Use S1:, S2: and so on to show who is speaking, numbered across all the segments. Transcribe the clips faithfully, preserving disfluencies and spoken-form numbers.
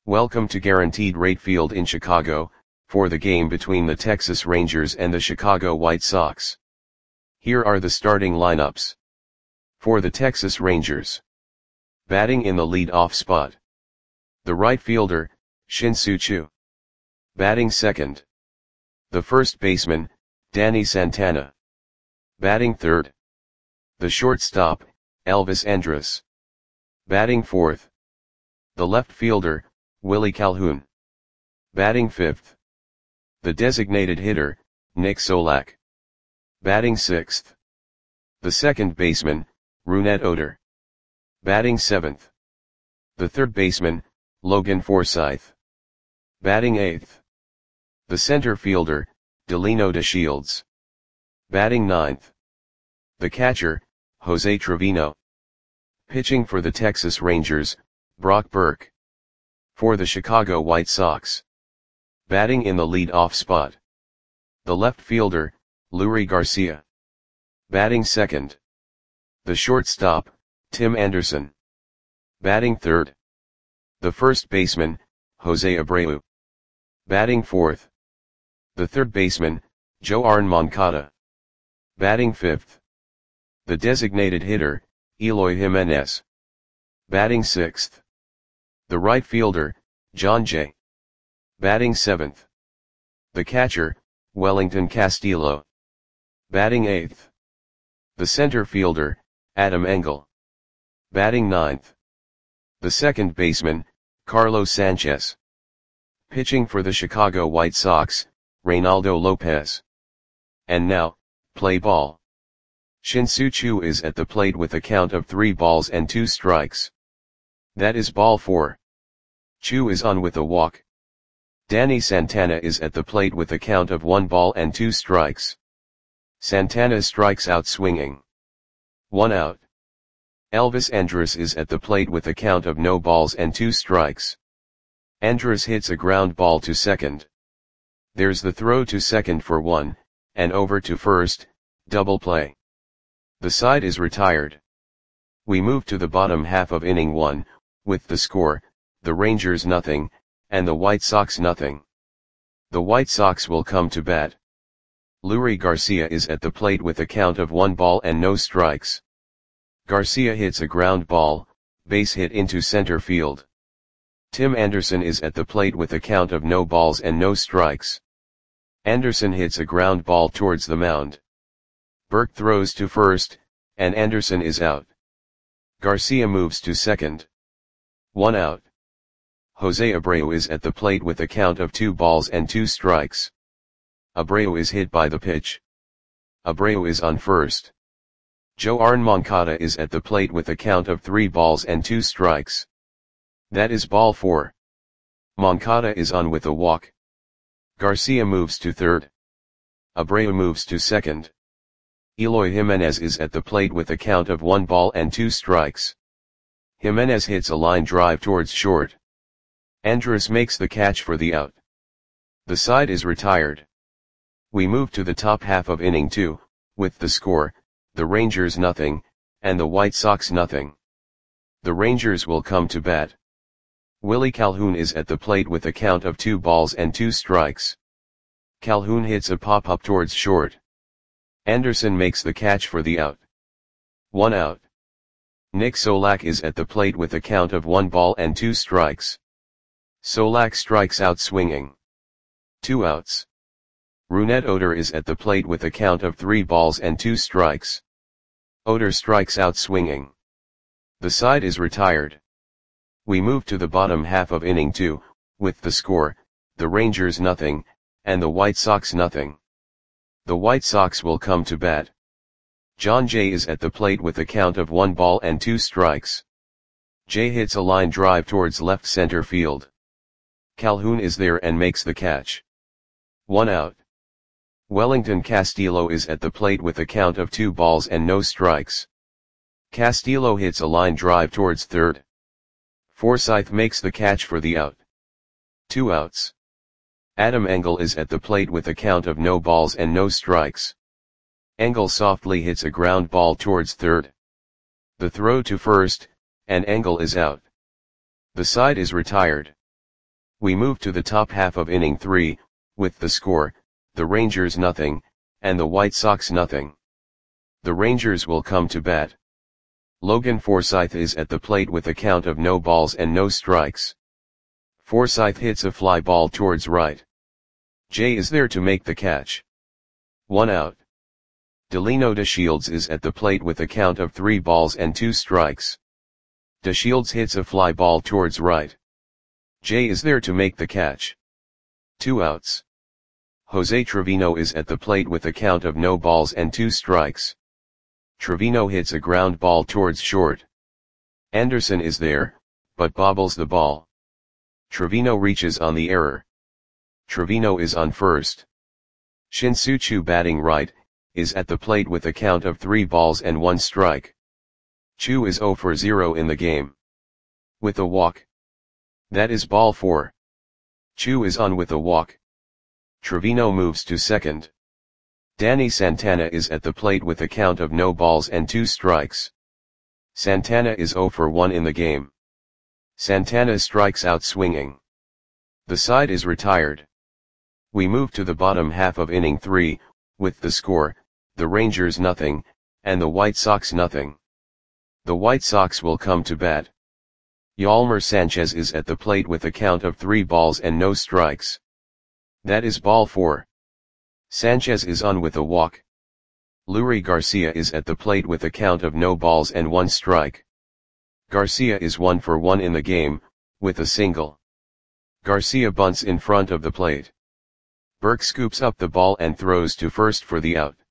S1: Welcome to Guaranteed Rate Field in Chicago, for the game between the Texas Rangers and the Chicago White Sox. Here are the starting lineups. For the Texas Rangers. Batting in the lead-off spot. The right fielder, Shin-Soo Choo. Batting second. The first baseman, Danny Santana. Batting third. The shortstop, Elvis Andrus. Batting fourth. The left fielder, Willie Calhoun. Batting fifth. The designated hitter, Nick Solak. Batting sixth. The second baseman, Rougned Odor. Batting seventh. The third baseman, Logan Forsythe. Batting eighth. The center fielder, Delino DeShields. Batting ninth. The catcher, Jose Trevino. Pitching for the Texas Rangers, Brock Burke. For the Chicago White Sox. Batting in the lead-off spot. The left fielder, Leury Garcia. Batting second. The shortstop, Tim Anderson. Batting third. The first baseman, Jose Abreu. Batting fourth. The third baseman, Yoan Moncada. Batting fifth. The designated hitter, Eloy Jimenez. Batting sixth. The right fielder, Jon Jay. Batting seventh. The catcher, Wellington Castillo. Batting eighth. The center fielder, Adam Engel. Batting ninth. The second baseman, Carlos Sanchez. Pitching for the Chicago White Sox, Reynaldo Lopez. And now, play ball. Shin-Soo Choo is at the plate with a count of three balls and two strikes. That is ball four. Choo is on with a walk. Danny Santana is at the plate with a count of one ball and two strikes. Santana strikes out swinging. One out. Elvis Andrus is at the plate with a count of no balls and two strikes. Andrus hits a ground ball to second. There's the throw to second for one, and over to first, double play. The side is retired. We move to the bottom half of inning one, with the score, the Rangers nothing, and the White Sox nothing. The White Sox will come to bat. Leury Garcia is at the plate with a count of one ball and no strikes. Garcia hits a ground ball, base hit into center field. Tim Anderson is at the plate with a count of no balls and no strikes. Anderson hits a ground ball towards the mound. Burke throws to first, and Anderson is out. Garcia moves to second. One out. Jose Abreu is at the plate with a count of two balls and two strikes. Abreu is hit by the pitch. Abreu is on first. Yoan Moncada is at the plate with a count of three balls and two strikes. That is ball four. Moncada is on with a walk. Garcia moves to third. Abreu moves to second. Eloy Jimenez is at the plate with a count of one ball and two strikes. Jimenez hits a line drive towards short. Andrus makes the catch for the out. The side is retired. We move to the top half of inning two, with the score, the Rangers nothing, and the White Sox nothing. The Rangers will come to bat. Willie Calhoun is at the plate with a count of two balls and two strikes. Calhoun hits a pop-up towards short. Anderson makes the catch for the out. One out. Nick Solak is at the plate with a count of one ball and two strikes. Solak strikes out swinging. Two outs. Rougned Odor is at the plate with a count of three balls and two strikes. Odor strikes out swinging. The side is retired. We move to the bottom half of inning two, with the score, the Rangers nothing, and the White Sox nothing. The White Sox will come to bat. Jon Jay is at the plate with a count of one ball and two strikes. Jay hits a line drive towards left center field. Calhoun is there and makes the catch. One out. Wellington Castillo is at the plate with a count of two balls and no strikes. Castillo hits a line drive towards third. Forsythe makes the catch for the out. Two outs. Adam Engel is at the plate with a count of no balls and no strikes. Engel softly hits a ground ball towards third. The throw to first, and Engel is out. The side is retired. We move to the top half of inning three, with the score, the Rangers nothing, and the White Sox nothing. The Rangers will come to bat. Logan Forsythe is at the plate with a count of no balls and no strikes. Forsythe hits a fly ball towards right. Jay is there to make the catch. One out. Delino DeShields is at the plate with a count of three balls and two strikes. DeShields hits a fly ball towards right. Jay is there to make the catch. Two outs. Jose Trevino is at the plate with a count of no balls and two strikes. Trevino hits a ground ball towards short. Anderson is there, but bobbles the ball. Trevino reaches on the error. Trevino is on first. Shin-Soo Choo, batting right, is at the plate with a count of three balls and one strike. Choo is zero for zero in the game. With a walk. That is ball four. Choo is on with a walk. Trevino moves to second. Danny Santana is at the plate with a count of no balls and two strikes. Santana is zero for one in the game. Santana strikes out swinging. The side is retired. We move to the bottom half of inning three, with the score, the Rangers nothing, and the White Sox nothing. The White Sox will come to bat. Yolmer Sanchez is at the plate with a count of three balls and no strikes. That is ball four. Sanchez is on with a walk. Leury Garcia is at the plate with a count of no balls and one strike. Garcia is one for one in the game, with a single. Garcia bunts in front of the plate. Burke scoops up the ball and throws to first for the out.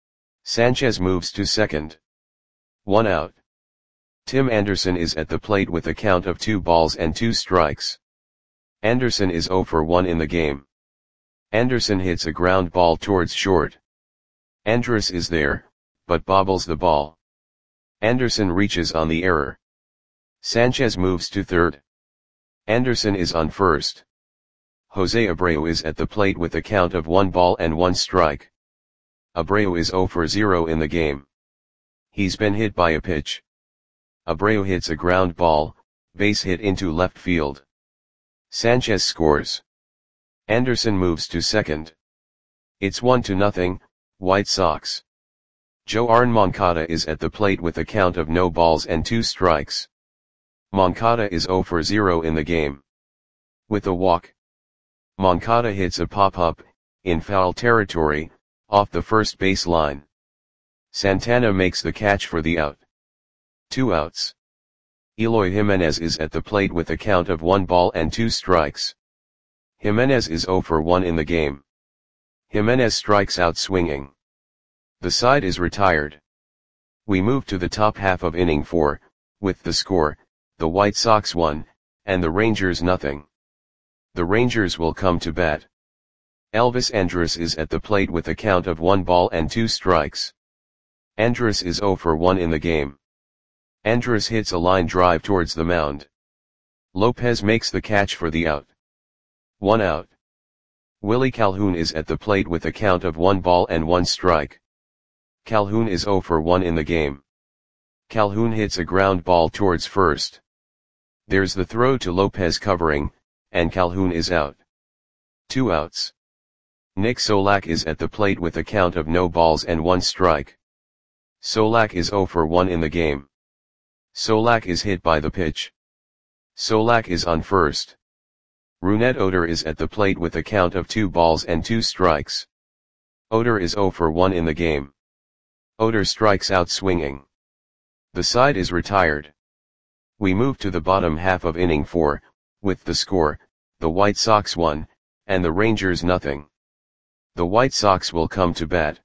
S1: Sanchez moves to second. One out. Tim Anderson is at the plate with a count of two balls and two strikes. Anderson is zero for one in the game. Anderson hits a ground ball towards short. Andrus is there, but bobbles the ball. Anderson reaches on the error. Sanchez moves to third. Anderson is on first. Jose Abreu is at the plate with a count of one ball and one strike. Abreu is zero for zero in the game. He's been hit by a pitch. Abreu hits a ground ball, base hit into left field. Sanchez scores. Anderson moves to second. It's one to nothing, White Sox. Joarn Moncada is at the plate with a count of no balls and two strikes. Moncada is zero for zero in the game. With a walk. Moncada hits a pop-up, in foul territory, off the first base line. Santana makes the catch for the out. Two outs. Eloy Jimenez is at the plate with a count of one ball and two strikes. Jimenez is zero for one in the game. Jimenez strikes out swinging. The side is retired. We move to the top half of inning four, with the score, the White Sox one, and the Rangers nothing. The Rangers will come to bat. Elvis Andrus is at the plate with a count of one ball and two strikes. Andrus is zero for one in the game. Andrus hits a line drive towards the mound. Lopez makes the catch for the out. One out. Willie Calhoun is at the plate with a count of one ball and one strike. Calhoun is zero for one in the game. Calhoun hits a ground ball towards first. There's the throw to Lopez covering, and Calhoun is out. Two outs. Nick Solak is at the plate with a count of no balls and one strike. Solak is zero for one in the game. Solak is hit by the pitch. Solak is on first. Rougned Odor is at the plate with a count of two balls and two strikes. Odor is zero for one in the game. Odor strikes out swinging. The side is retired. We move to the bottom half of inning four, with the score, the White Sox one, and the Rangers nothing. The White Sox will come to bat.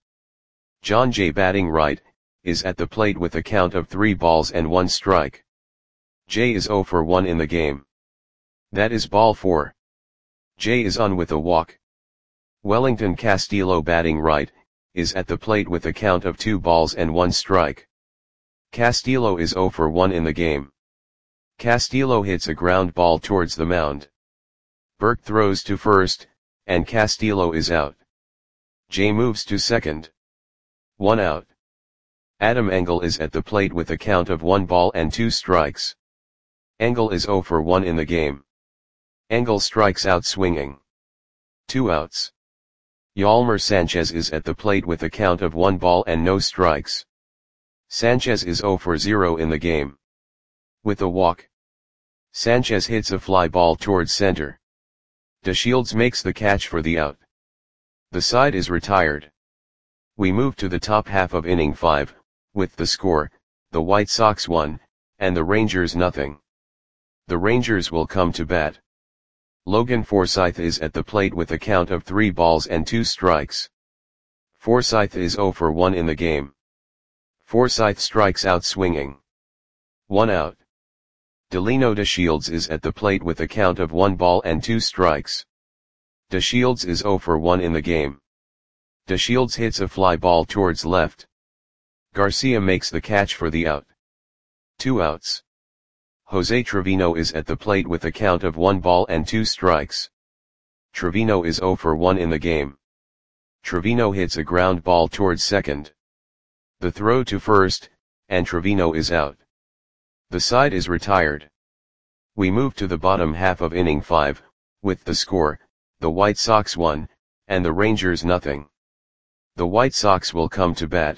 S1: John Jay, batting right, is at the plate with a count of three balls and one strike. Jay is zero for one in the game. That is ball four. Jay is on with a walk. Wellington Castillo, batting right, is at the plate with a count of two balls and one strike. Castillo is zero for one in the game. Castillo hits a ground ball towards the mound. Burke throws to first, and Castillo is out. Jay moves to second. One out. Adam Engel is at the plate with a count of one ball and two strikes. Engel is zero for one in the game. Engel strikes out swinging. Two outs. Yolmer Sanchez is at the plate with a count of one ball and no strikes. Sanchez is zero for zero in the game. With a walk, Sanchez hits a fly ball towards center. DeShields makes the catch for the out. The side is retired. We move to the top half of inning five, with the score, the White Sox one, and the Rangers nothing. The Rangers will come to bat. Logan Forsythe is at the plate with a count of three balls and two strikes. Forsythe is zero for one in the game. Forsythe strikes out swinging. One out. Delino DeShields is at the plate with a count of one ball and two strikes. DeShields is zero for one in the game. DeShields hits a fly ball towards left. Garcia makes the catch for the out. Two outs. Jose Trevino is at the plate with a count of one ball and two strikes. Trevino is zero for one in the game. Trevino hits a ground ball towards second. The throw to first, and Trevino is out. The side is retired. We move to the bottom half of inning five, with the score, the White Sox one, and the Rangers nothing. The White Sox will come to bat.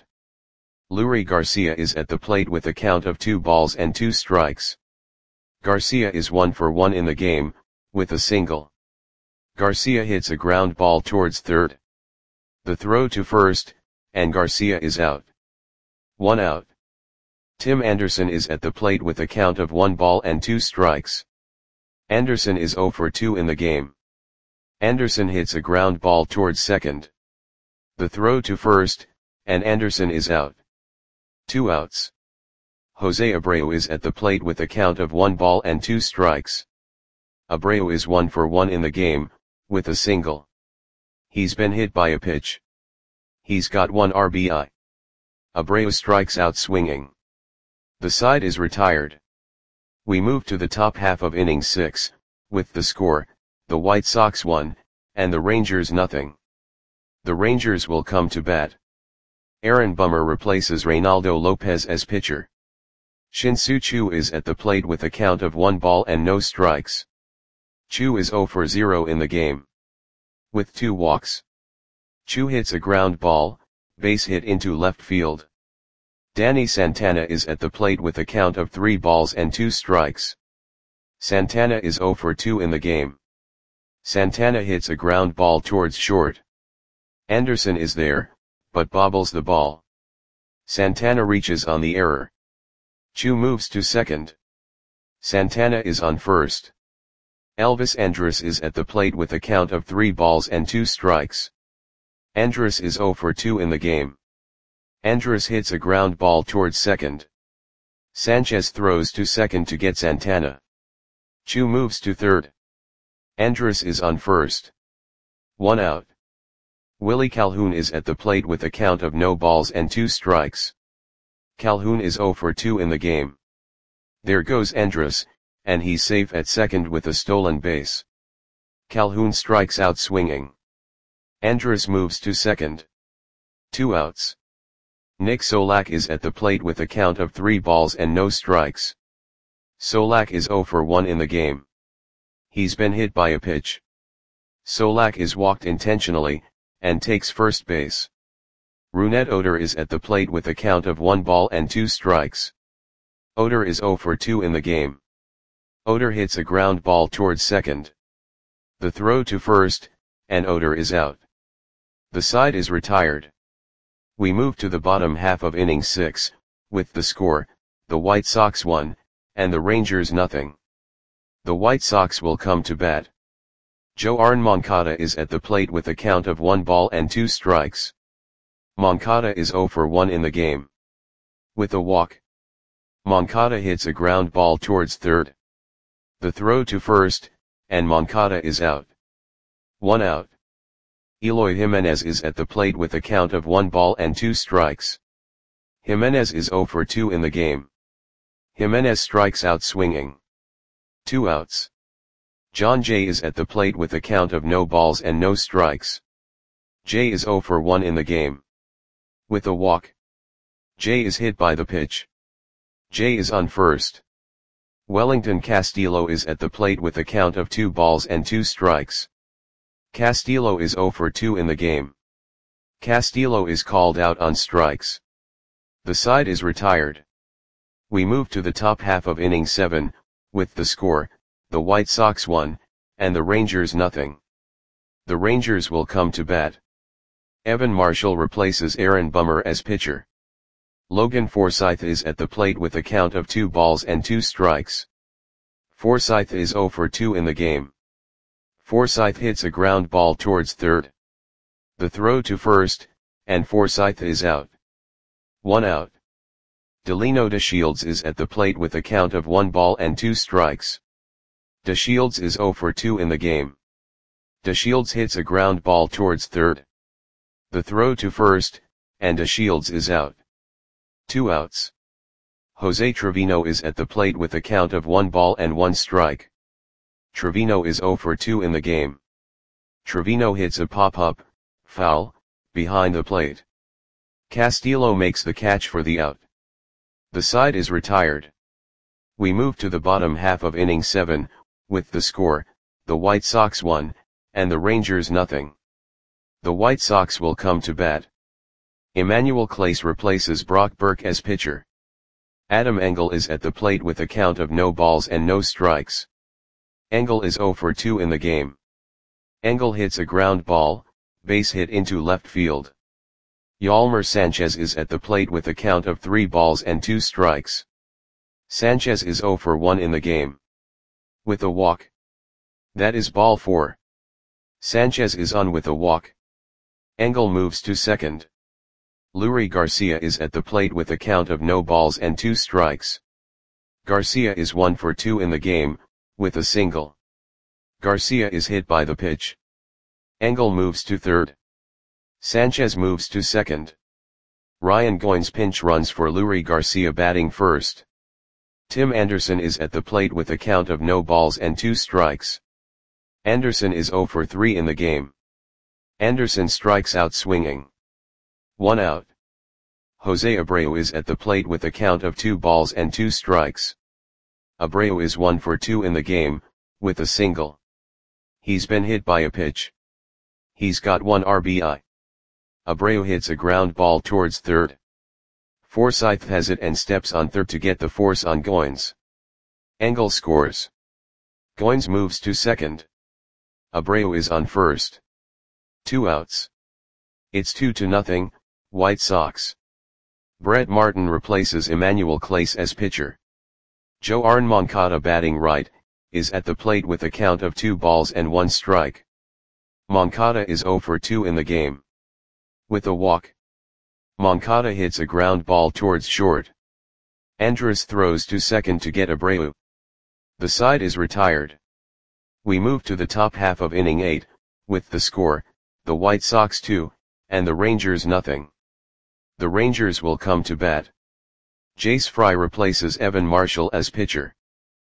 S1: Leury Garcia is at the plate with a count of two balls and two strikes. Garcia is one for one in the game, with a single. Garcia hits a ground ball towards third. The throw to first, and Garcia is out. One out. Tim Anderson is at the plate with a count of one ball and two strikes. Anderson is zero for two in the game. Anderson hits a ground ball towards second. The throw to first, and Anderson is out. Two outs. Jose Abreu is at the plate with a count of one ball and two strikes. Abreu is one for one in the game, with a single. He's been hit by a pitch. He's got one R B I. Abreu strikes out swinging. The side is retired. We move to the top half of inning six, with the score, the White Sox one, and the Rangers nothing. The Rangers will come to bat. Aaron Bummer replaces Reynaldo Lopez as pitcher. Shin-Soo Choo is at the plate with a count of one ball and no strikes. Choo is zero for zero in the game. With two walks. Choo hits a ground ball, base hit into left field. Danny Santana is at the plate with a count of three balls and two strikes. Santana is zero for two in the game. Santana hits a ground ball towards short. Anderson is there, but bobbles the ball. Santana reaches on the error. Choo moves to second. Santana is on first. Elvis Andrus is at the plate with a count of three balls and two strikes. Andrus is zero for two in the game. Andrus hits a ground ball towards second. Sanchez throws to second to get Santana. Choo moves to third. Andrus is on first. One out. Willie Calhoun is at the plate with a count of no balls and two strikes. Calhoun is zero for two in the game. There goes Andrus, and he's safe at second with a stolen base. Calhoun strikes out swinging. Andrus moves to second. Two outs. Nick Solak is at the plate with a count of three balls and no strikes. Solak is zero for one in the game. He's been hit by a pitch. Solak is walked intentionally, and takes first base. Rougned Odor is at the plate with a count of one ball and two strikes. Odor is zero for two in the game. Odor hits a ground ball towards second. The throw to first, and Odor is out. The side is retired. We move to the bottom half of inning six, with the score, the White Sox one, and the Rangers nothing. The White Sox will come to bat. Joarn Moncada is at the plate with a count of one ball and two strikes. Moncada is zero for one in the game. With a walk. Moncada hits a ground ball towards third. The throw to first, and Moncada is out. One out. Eloy Jimenez is at the plate with a count of one ball and two strikes. Jimenez is zero for two in the game. Jimenez strikes out swinging. Two outs. John Jay is at the plate with a count of no balls and no strikes. Jay is zero for one in the game. With a walk. Jay is hit by the pitch. Jay is on first. Wellington Castillo is at the plate with a count of two balls and two strikes. Castillo is zero for two in the game. Castillo is called out on strikes. The side is retired. We move to the top half of inning seven, with the score, the White Sox one, and the Rangers nothing. The Rangers will come to bat. Evan Marshall replaces Aaron Bummer as pitcher. Logan Forsythe is at the plate with a count of two balls and two strikes. Forsythe is zero for two in the game. Forsythe hits a ground ball towards third. The throw to first, and Forsythe is out. One out. Delino DeShields is at the plate with a count of one ball and two strikes. DeShields is zero for two in the game. DeShields hits a ground ball towards third. The throw to first, and DeShields is out. Two outs. Jose Trevino is at the plate with a count of one ball and one strike. Trevino is zero for two in the game. Trevino hits a pop-up, foul, behind the plate. Castillo makes the catch for the out. The side is retired. We move to the bottom half of inning seven, with the score, the White Sox one, and the Rangers nothing. The White Sox will come to bat. Emmanuel Clase replaces Brock Burke as pitcher. Adam Engel is at the plate with a count of no balls and no strikes. Engel is zero for two in the game. Engel hits a ground ball, base hit into left field. Yolmer Sanchez is at the plate with a count of three balls and two strikes. Sanchez is zero for one in the game. With a walk. That is ball four. Sanchez is on with a walk. Engel moves to second. Leury Garcia is at the plate with a count of no balls and two strikes. Garcia is one for two in the game, with a single. Garcia is hit by the pitch. Engel moves to third. Sanchez moves to second. Ryan Goins pinch runs for Leury Garcia batting first. Tim Anderson is at the plate with a count of no balls and two strikes. Anderson is zero for three in the game. Anderson strikes out swinging. One out. Jose Abreu is at the plate with a count of two balls and two strikes. Abreu is one for two in the game, with a single. He's been hit by a pitch. He's got one R B I. Abreu hits a ground ball towards third. Forsythe has it and steps on third to get the force on Goins. Engel scores. Goins moves to second. Abreu is on first. Two outs. It's two to nothing, White Sox. Brett Martin replaces Emmanuel Clase as pitcher. Joan Moncada batting right, is at the plate with a count of two balls and one strike. Moncada is zero for two in the game. With a walk. Moncada hits a ground ball towards short. Andrus throws to second to get Abreu. The side is retired. We move to the top half of inning eight, with the score, the White Sox two, and the Rangers nothing. The Rangers will come to bat. Jace Fry replaces Evan Marshall as pitcher.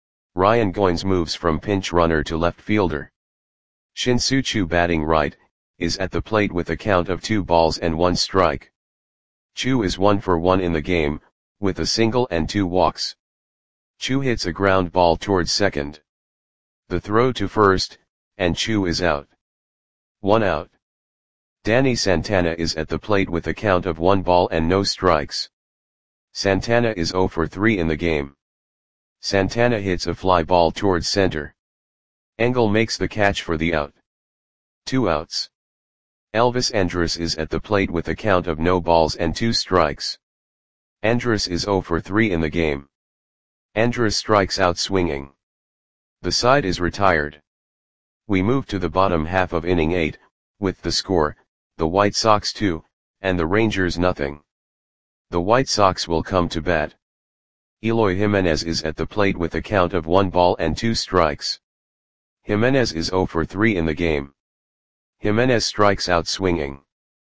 S1: Ryan Goins moves from pinch runner to left fielder. Shin-Soo Choo batting right, is at the plate with a count of two balls and one strike. Choo is one for one in the game, with a single and two walks. Choo hits a ground ball towards second. The throw to first, and Choo is out. One out. Danny Santana is at the plate with a count of one ball and no strikes. Santana is zero for three in the game. Santana hits a fly ball towards center. Engel makes the catch for the out. Two outs. Elvis Andrus is at the plate with a count of no balls and two strikes. Andrus is zero for three in the game. Andrus strikes out swinging. The side is retired. We move to the bottom half of inning eight, with the score, the White Sox two, and the Rangers nothing. The White Sox will come to bat. Eloy Jimenez is at the plate with a count of one ball and two strikes. Jimenez is zero for three in the game. Jimenez strikes out swinging.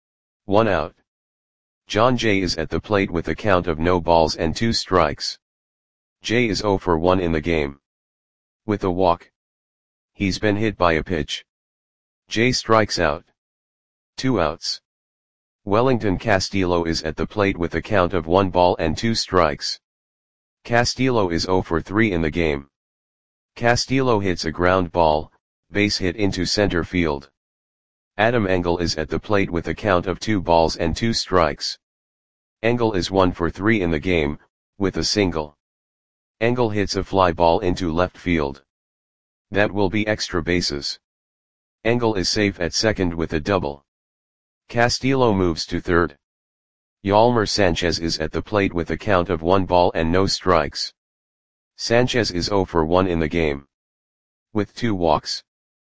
S1: One out. John Jay is at the plate with a count of no balls and two strikes. Jay is zero for one in the game. With a walk. He's been hit by a pitch. Jay strikes out. Two outs. Wellington Castillo is at the plate with a count of one ball and two strikes. Castillo is zero for three in the game. Castillo hits a ground ball, base hit into center field. Adam Engel is at the plate with a count of two balls and two strikes. Engel is one for three in the game, with a single. Engel hits a fly ball into left field. That will be extra bases. Engel is safe at second with a double. Castillo moves to third. Yolmer Sanchez is at the plate with a count of one ball and no strikes. Sanchez is zero for one in the game, with two walks.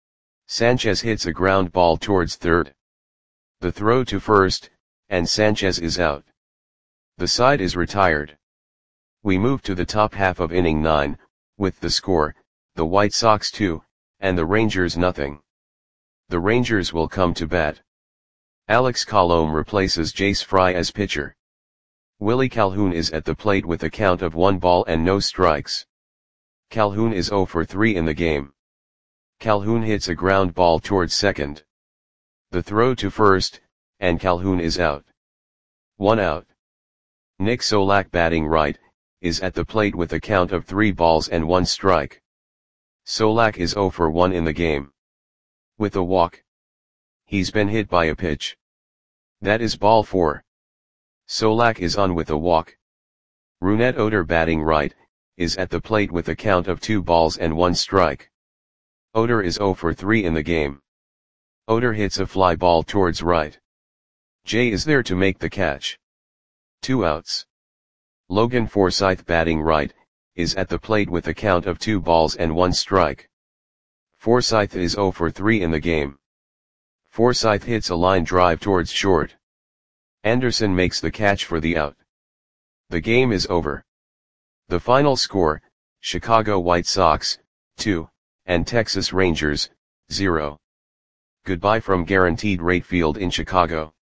S1: Sanchez hits a ground ball towards third. The throw to first, and Sanchez is out. The side is retired. We move to the top half of inning nine, with the score, the White Sox two, and the Rangers nothing. The Rangers will come to bat. Alex Colomé replaces Jace Fry as pitcher. Willie Calhoun is at the plate with a count of one ball and no strikes. Calhoun is zero for three in the game. Calhoun hits a ground ball towards second. The throw to first, and Calhoun is out. One out. Nick Solak, batting right, is at the plate with a count of three balls and one strike. Solak is zero for one in the game, with a walk. He's been hit by a pitch. That is ball four. Solak is on with a walk. Rougned Odor, batting right, is at the plate with a count of two balls and one strike. Odor is zero for three in the game. Odor hits a fly ball towards right. Jay is there to make the catch. Two outs. Logan Forsythe, batting right, is at the plate with a count of two balls and one strike. Forsythe is zero for three in the game. Forsythe hits a line drive towards short. Anderson makes the catch for the out. The game is over. The final score, Chicago White Sox, two, and Texas Rangers, zero. Goodbye from Guaranteed Rate Field in Chicago.